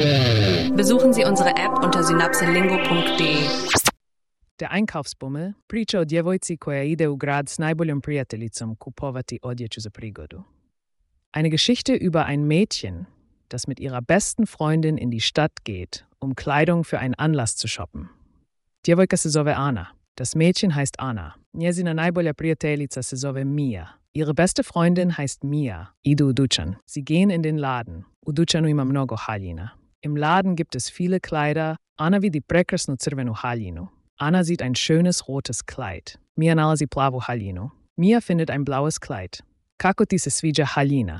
Besuchen Sie unsere App unter synapselingo.de. Der Einkaufsbummel priča o djevojci koja ide u grad s najboljom prijateljicom kupovati odjeću za prigodu. Eine Geschichte über ein Mädchen, das mit ihrer besten Freundin in die Stadt geht, um Kleidung für einen Anlass zu shoppen. Djevojka se zove Ana. Das Mädchen heißt Ana. Njezina najbolja prijateljica se zove Mia. Ihre beste Freundin heißt Mia. Idu u dućan. Sie gehen in den Laden. U dućanu ima mnogo haljina. Im Laden gibt es viele Kleider. Ana vidi prekrasnu crvenu haljinu. Ana sieht ein schönes rotes Kleid. Mia nalazi plavu haljinu. Mia findet ein blaues Kleid. Kako ti se sviđa haljina?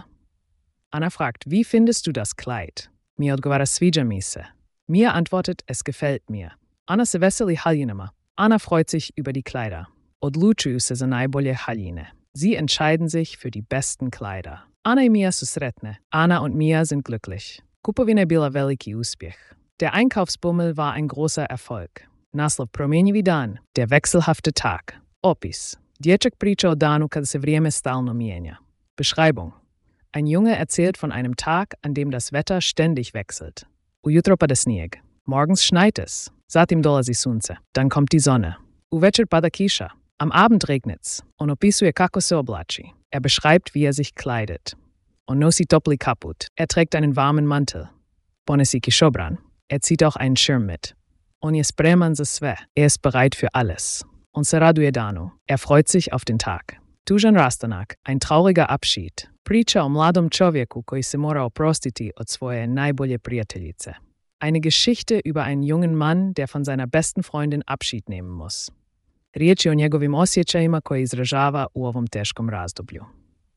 Ana fragt, wie findest du das Kleid? Mia odgovara, sviđa mi se. Mia antwortet, es gefällt mir. Ana se veseli haljinama. Ana freut sich über die Kleider. Odlučuju se za najbolje haljine. Sie entscheiden sich für die besten Kleider. Ana i Mia su sretne. Ana und Mia sind glücklich. Kupovina je bila veliki uspjeh. Der Einkaufsbummel war ein großer Erfolg. Naslov Promjenjivi dan, der wechselhafte Tag. Opis. Dječak priča o danu kada se vrijeme stalno mijenja. Beschreibung. Ein Junge erzählt von einem Tag, an dem das Wetter ständig wechselt. Ujutro pada snijeg. Morgens schneit es. Zatim dolazi sunce. Dann kommt die Sonne. Uvečer pada kiša. Am Abend regnet's. On opisuje kako se oblači. Beschreibt, wie sich kleidet. On nosi topli kaput. Trägt einen warmen Mantel. Ponesi kišobran. Zieht auch einen Schirm mit. On je spreman za sve. Ist bereit für alles. On se raduje danu. Freut sich auf den Tag. Tužan rastanak. Ein trauriger Abschied. Priča o mladom čovjeku koji se mora oprostiti od svoje najbolje prijateljice. Eine Geschichte über einen jungen Mann, der von seiner besten Freundin Abschied nehmen muss. Riječ je o njegovim osjećajima koje izražava u ovom teškom razdoblju.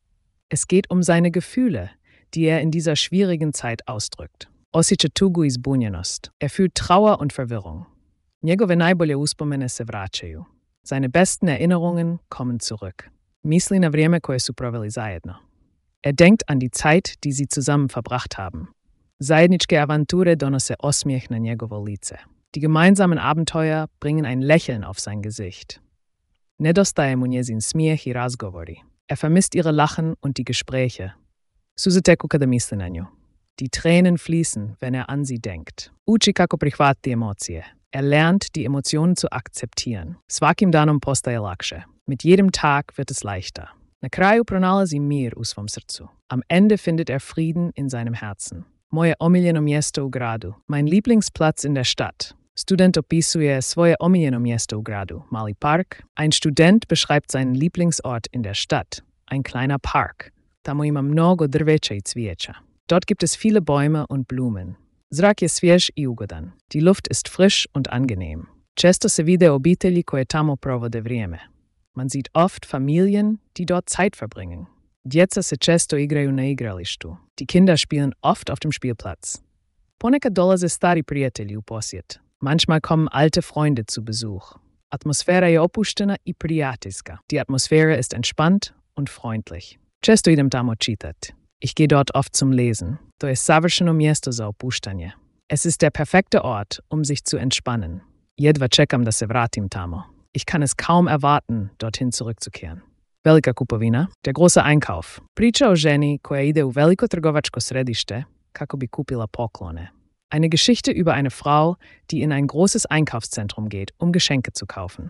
Es geht um seine Gefühle, die in dieser schwierigen Zeit ausdrückt. Osjeća tugu i zbunjenost. Fühlt Trauer und Verwirrung. Njegove najbolje uspomene se vraćaju. Seine besten Erinnerungen kommen zurück. Misli na vrijeme koje su proveli zajedno. Denkt an die Zeit, die sie zusammen verbracht haben. Zajedničke avanture donose osmijeh na njegovo lice. Die gemeinsamen Abenteuer bringen ein Lächeln auf sein Gesicht. Nedostaje mu njezin smijeh i razgovori. Vermisst ihre Lachen und die Gespräche. Suze teku kada misli na nju. Die Tränen fließen, wenn an sie denkt. Uči kako prihvati emocije. Lernt, die Emotionen zu akzeptieren. Svakim danom postaje lakše. Mit jedem Tag wird es leichter. Na kraju pronalazi mir u svom srcu. Am Ende findet Frieden in seinem Herzen. Moje omiljeno mjesto u gradu. Mein Lieblingsplatz in der Stadt. Student opisuje svoje omiljeno mjesto u gradu. Mali Park. Ein Student beschreibt seinen Lieblingsort in der Stadt. Ein kleiner Park. Tamo ima mnogo drveća i cvijeća. Dort gibt es viele Bäume und Blumen. Zrak je svjež i ugodan. Die Luft ist frisch und angenehm. Često se vide obitelji koje tamo provode vrijeme. Man sieht oft Familien, die dort Zeit verbringen. Djeca se često igraju na igralištu. Die Kinder spielen oft auf dem Spielplatz. Ponekad dolaze stari prijatelji u posjet. Manchmal kommen alte Freunde zu Besuch. Atmosfera je opuštena i prijateljska. Die Atmosphäre ist entspannt und freundlich. Često idem tamo čitat. Ich gehe dort oft zum Lesen. To je savršeno mjesto za opuštanje. Es ist der perfekte Ort, um sich zu entspannen. Jedva čekam da se vratim tamo. Ich kann es kaum erwarten, dorthin zurückzukehren. Velika kupovina, der große Einkauf. Priča o ženi koja ide u veliko trgovačko središte kako bi kupila poklone. Eine Geschichte über eine Frau, die in ein großes Einkaufszentrum geht, um Geschenke zu kaufen.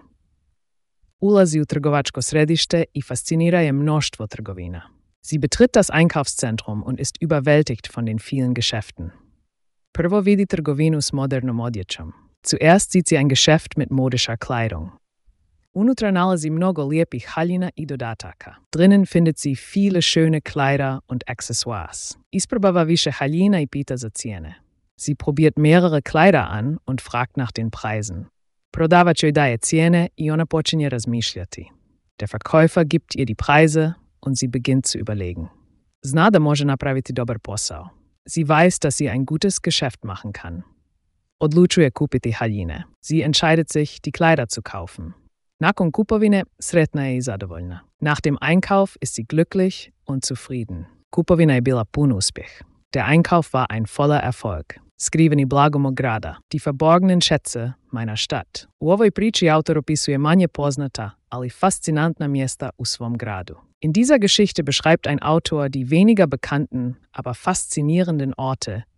Ulazi u trgovačko središte i fascinira je mnoštvo trgovina. Sie betritt das Einkaufszentrum und ist überwältigt von den vielen Geschäften. Prvo vidi trgovinu s modernom odjećom. Zuerst sieht sie ein Geschäft mit modischer Kleidung. Unutra nalazi mnogo lijepih haljina i dodataka. Drinnen findet sie viele schöne Kleider und Accessoires. Isprobava više haljina i pita za cijene. Sie probiert mehrere Kleider an und fragt nach den Preisen. Prodavač joj daje cijene i ona počinje razmišljati. Der Verkäufer gibt ihr die Preise und sie beginnt zu überlegen. Zna da može napraviti dobar posao. Sie weiß, dass sie ein gutes Geschäft machen kann. Odlučuje kupiti haljine. Sie entscheidet sich, die Kleider zu kaufen. Nakon kupovine sretna je i zadovoljna. Nach dem Einkauf ist sie glücklich und zufrieden. Kupovina je bila pun uspjeh. Der Einkauf war ein voller Erfolg. Skriveni blagom mog grada. Die verborgenen Schätze meiner Stadt. U ovoj priči autor opisuje manje poznata, ali faszinantna mjesta u svom gradu. In dieser Geschichte beschreibt ein Autor die weniger bekannten, aber faszinierenden Orte,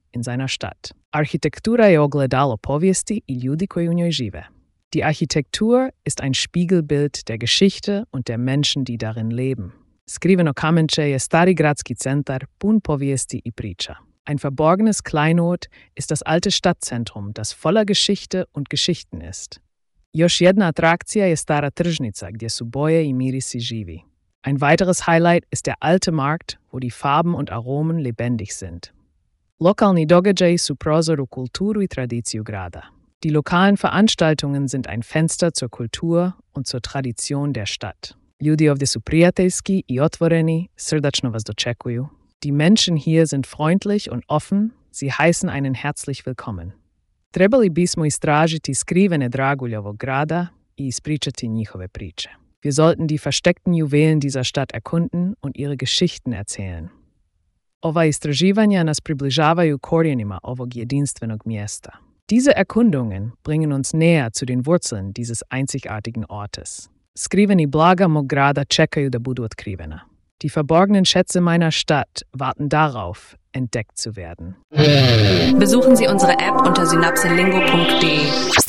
in seiner Stadt. Arhitektura je ogledalo povijesti i ljudi koji u njoj žive. Die Architektur ist ein Spiegelbild der Geschichte und der Menschen, die darin leben. Skriveno kamenče je stari gradski centar pun povijesti i priča. Ein verborgenes Kleinod ist das alte Stadtzentrum, das voller Geschichte und Geschichten ist. Još jedna atrakcija je stara tržnica, gdje su boje i mirisi živi. Ein weiteres Highlight ist der alte Markt, wo die Farben und Aromen lebendig sind. Lokalni događaji su prozor u kulturu i tradiciju grada. Die lokalen Veranstaltungen sind ein Fenster zur Kultur und zur Tradition der Stadt. Ljudi ovdje su prijateljski i otvoreni, srdačno vas dočekuju. Die Menschen hier sind freundlich und offen, sie heißen einen herzlich willkommen. Trebali bismo istražiti skrivene dragulje ovog grada i ispričati njihove priče. Wir sollten die versteckten Juwelen dieser Stadt erkunden und ihre Geschichten erzählen. Ova istraživanja nas približavaju korijenima ovog jedinstvenog mjesta. Diese Erkundungen bringen uns näher zu den Wurzeln dieses einzigartigen Ortes. Skriveni blaga mog grada čekaju da budu otkrivena. Die verborgenen Schätze meiner Stadt warten darauf, entdeckt zu werden. Besuchen Sie unsere App unter synapselingo.de.